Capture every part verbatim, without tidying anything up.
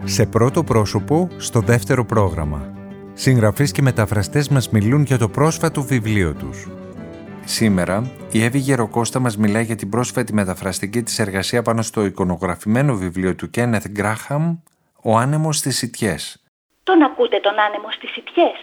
Σε πρώτο πρόσωπο, στο δεύτερο πρόγραμμα. Συγγραφείς και μεταφραστές μας μιλούν για το πρόσφατο βιβλίο τους. Σήμερα, η Εύη Γεροκώστα μας μιλάει για την πρόσφατη μεταφραστική της εργασία πάνω στο εικονογραφημένο βιβλίο του Κένεθ Γκράχαμ, «Ο άνεμος στις σιτιές». Τον ακούτε τον άνεμο στις σιτιές?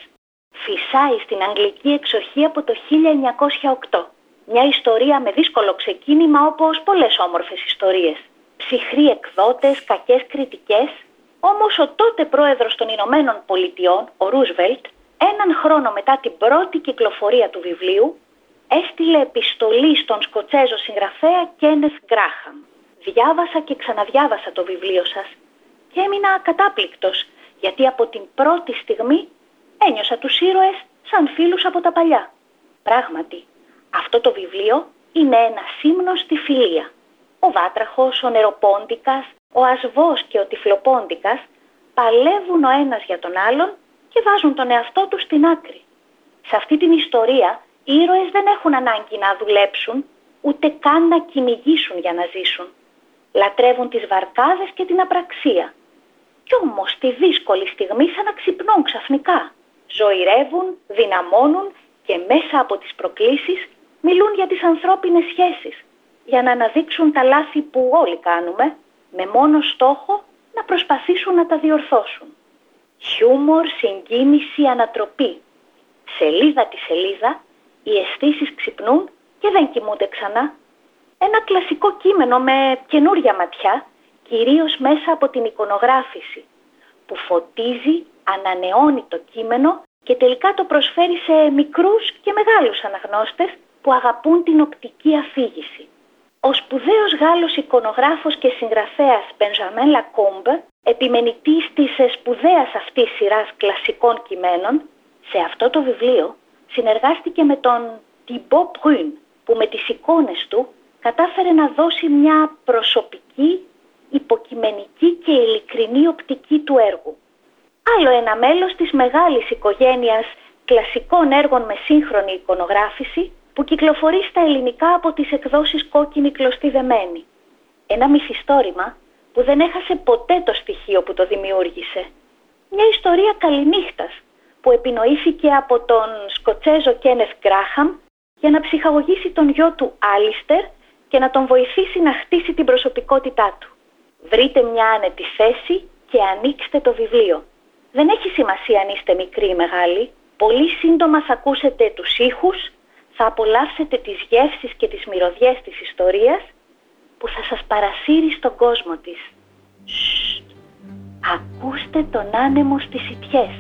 Φυσάει στην αγγλική εξοχή από το χίλια εννιακόσια οκτώ. Μια ιστορία με δύσκολο ξεκίνημα, όπως πολλές όμορφες ιστορίες. Ψυχροί εκδότες, κακές κριτικές. Όμως ο τότε πρόεδρος των Ηνωμένων Πολιτειών, ο Ρούσβελτ, έναν χρόνο μετά την πρώτη κυκλοφορία του βιβλίου, έστειλε επιστολή στον Σκοτσέζο συγγραφέα Κένεθ Γκράχαμ. Διάβασα και ξαναδιάβασα το βιβλίο σας και έμεινα κατάπληκτος, γιατί από την πρώτη στιγμή ένιωσα τους ήρωες σαν φίλους από τα παλιά. Πράγματι, αυτό το βιβλίο είναι ένα σύμνο στη φιλία. Ο Βάτραχος, ο Νεροπόντικας, ο Ασβός και ο Τυφλοπόντικας παλεύουν ο ένας για τον άλλον και βάζουν τον εαυτό τους στην άκρη. Σε αυτή την ιστορία οι ήρωες δεν έχουν ανάγκη να δουλέψουν, ούτε καν να κυνηγήσουν για να ζήσουν. Λατρεύουν τις βαρκάδες και την απραξία. Κι όμως τη δύσκολη στιγμή σαν να ξυπνούν ξαφνικά. Ζωηρεύουν, δυναμώνουν και μέσα από τις προκλήσεις μιλούν για τις ανθρώπινες σχέσεις, για να αναδείξουν τα λάθη που όλοι κάνουμε, με μόνο στόχο να προσπαθήσουν να τα διορθώσουν. Χιούμορ, συγκίνηση, ανατροπή. Σελίδα τη σελίδα, οι αισθήσεις ξυπνούν και δεν κοιμούνται ξανά. Ένα κλασικό κείμενο με καινούρια ματιά, κυρίως μέσα από την εικονογράφηση, που φωτίζει, ανανεώνει το κείμενο και τελικά το προσφέρει σε μικρούς και μεγάλους αναγνώστες που αγαπούν την οπτική αφήγηση. Ο σπουδαίος Γάλλος εικονογράφος και συγγραφέας Μπενζαμέν Λακόμπ, επιμενητής της σπουδαίας αυτής σειράς κλασικών κειμένων, σε αυτό το βιβλίο συνεργάστηκε με τον Thibaut Brun, που με τις εικόνες του κατάφερε να δώσει μια προσωπική, υποκειμενική και ειλικρινή οπτική του έργου. Άλλο ένα μέλος της μεγάλης οικογένειας κλασικών έργων με σύγχρονη εικονογράφηση, που κυκλοφορεί στα ελληνικά από τις εκδόσεις Κόκκινη Κλωστή Δεμένη. Ένα μυθιστόρημα που δεν έχασε ποτέ το στοιχείο που το δημιούργησε. Μια ιστορία καληνύχτας που επινοήθηκε από τον Σκοτσέζο Κένεθ Γκράχαμ για να ψυχαγωγήσει τον γιο του Άλιστερ και να τον βοηθήσει να χτίσει την προσωπικότητά του. Βρείτε μια άνετη θέση και ανοίξτε το βιβλίο. Δεν έχει σημασία αν είστε μικροί ή μεγάλοι. Πολύ σύντομα θα ακούσετε τους ήχους, θα απολαύσετε τις γεύσεις και τις μυρωδιές της ιστορίας που θα σας παρασύρει στον κόσμο της. Σσσ, ακούστε τον άνεμο στις σιτιές.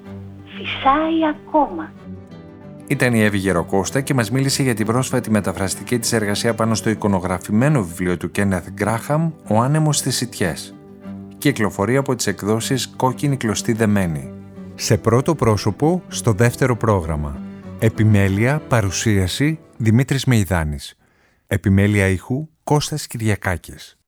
Φυσάει ακόμα. Ήταν η Εύη Γεροκώστα και μας μίλησε για την πρόσφατη μεταφραστική της εργασία πάνω στο εικονογραφημένο βιβλίο του Κένεθ Γκράχαμ, «Ο άνεμος στις σιτιές». Κυκλοφορεί από τις εκδόσεις Κόκκινη Κλωστή Δεμένη. Σε πρώτο πρόσωπο, στο δεύτερο πρόγραμμα. Επιμέλεια, παρουσίαση, Δημήτρης Μεϊδάνης. Επιμέλεια ήχου, Κώστας Κυριακάκης.